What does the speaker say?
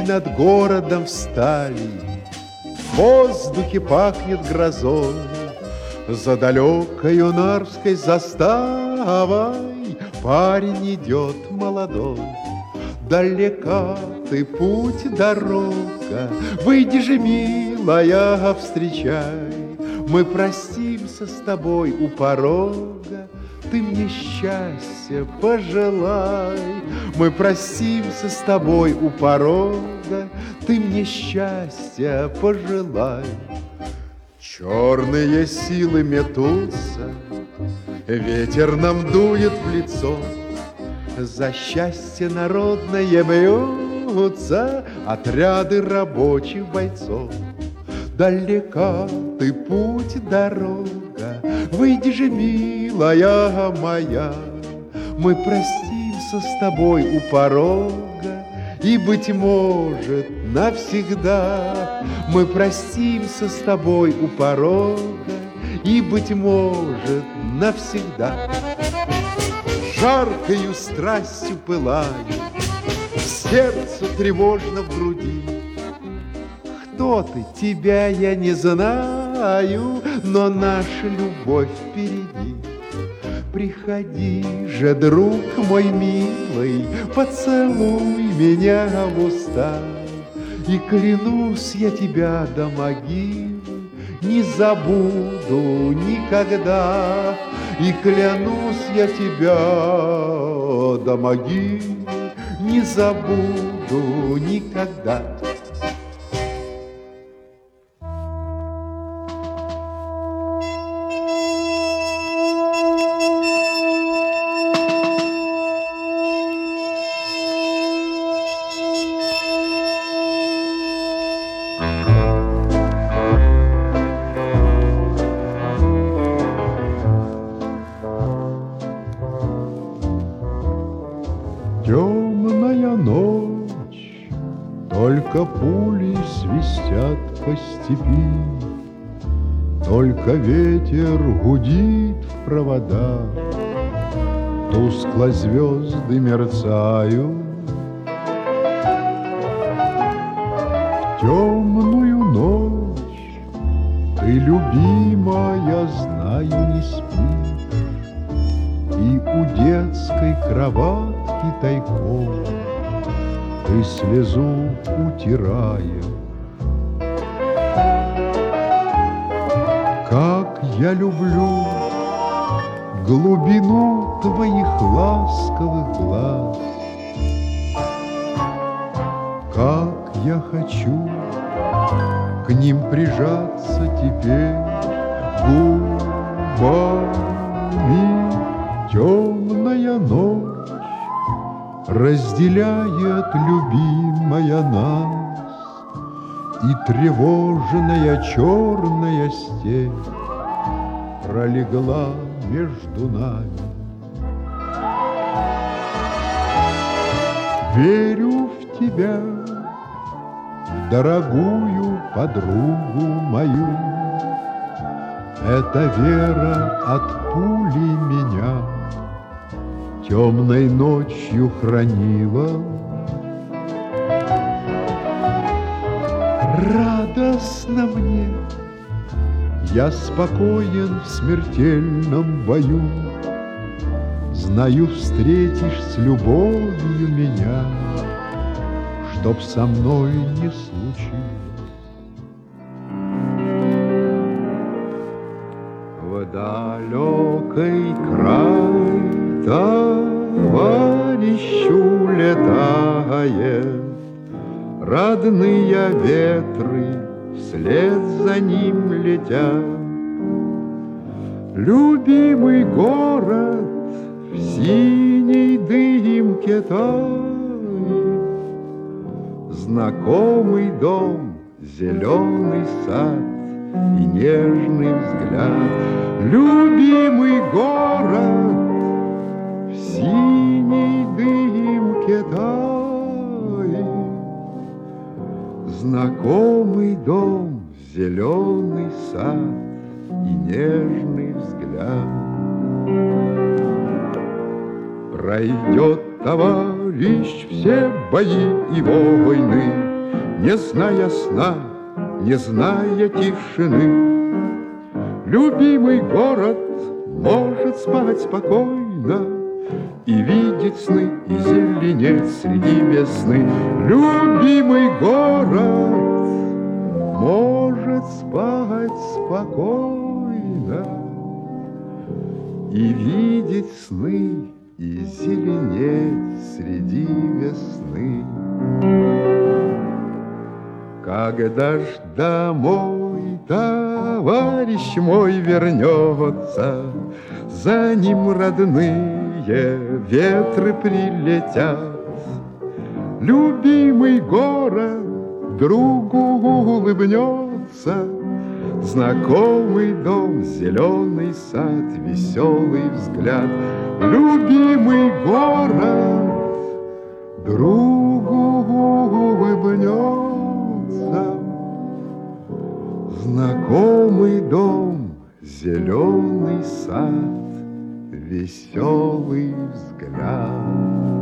над городом встали, в воздухе пахнет грозой. За далекою Нарвской заставой парень идет молодой. Далека ты путь, дорога, выйди же, милая, встречай. Мы простимся с тобой у порога, ты мне счастья пожелай. Мы простимся с тобой у порога, ты мне счастья пожелай. Черные силы метутся, ветер нам дует в лицо. За счастье народное бьются отряды рабочих бойцов. Далека ты путь, дорога, выйди же, милая моя. Мы простимся с тобой у порога, и, быть может, навсегда. Мы простимся с тобой у порога, и, быть может, навсегда. Жаркою страстью пылаю, сердцу тревожно в груди. Кто ты? Тебя я не знаю, но наша любовь впереди. Приходи же, друг мой милый, поцелуй меня в уста. И клянусь я тебя до могилы не забуду никогда. И клянусь я тебя до могилы не забуду никогда. Темная ночь, только пули свистят по степи, только ветер гудит в проводах, тускло звезды мерцают. В темную ночь ты, любимая, знаю, не спишь, и у детской кровати тайком ты слезу утираешь. Как я люблю глубину твоих ласковых глаз, как я хочу к ним прижаться теперь губами. Темная ночь разделяет, любимая, нас, и тревожная черная степь пролегла между нами. Верю в тебя, в дорогую подругу мою. Эта вера от пули меня темной ночью хранила. Радостно мне, я спокоен в смертельном бою. Знаю, встретишь с любовью меня, чтоб со мной не случилось. В далекий край товарищу летает, родные ветры вслед за ним летят. Любимый город в синей дымке тает, знакомый дом, зеленый сад и нежный взгляд. Любимый город в синей дымке тает, знакомый дом, зеленый сад и нежный взгляд. Пройдет товарищ все бои и войны, не зная сна, не зная тишины. Любимый город может спать спокойно и видеть сны, и зеленеть среди весны. Любимый город может спать спокойно и видеть сны, и зеленеть среди весны. Когда ж домой товарищ мой вернется, за ним родные ветры прилетят. Любимый город другу улыбнется, знакомый дом, зеленый сад, веселый взгляд. Любимый город другу улыбнется, знакомый дом, зеленый сад, веселый взгляд.